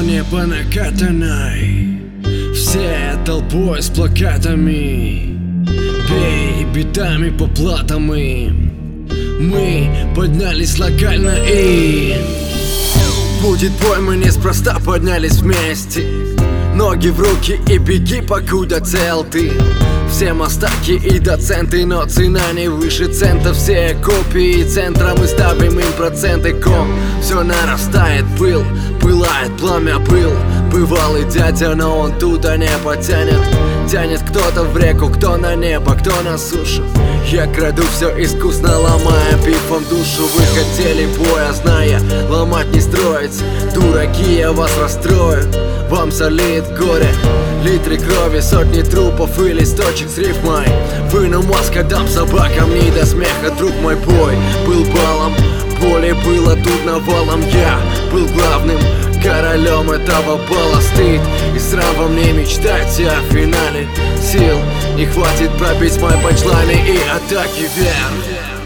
небо накатанной, все толпой с плакатами, бей битами по платам им. Мы поднялись локально и будет бой, мы неспроста поднялись вместе. Ноги в руки и беги, покуда цел ты. Все мастаки и доценты, но цена не выше цента. Все копии центра, мы ставим им проценты. Все нарастает, пылает пламя, бывалый дядя, но он туда не потянет. Тянет кто-то в реку, кто на небо, кто на сушу. Я краду все искусно, ломая пифом душу. Вы хотели боя, зная, ломать не строить. Дураки, я вас расстрою, вам солит горе. Литры крови, сотни трупов и листочек с рифмой. Выну мозг, дам собакам, не до смеха, друг мой. Бой был балом, поле было тут навалом. Я был главным королем этого бала. Стыд и срам во мне мечтать о финале. Сил не хватит пробить мои панчлайны и атаки вверх.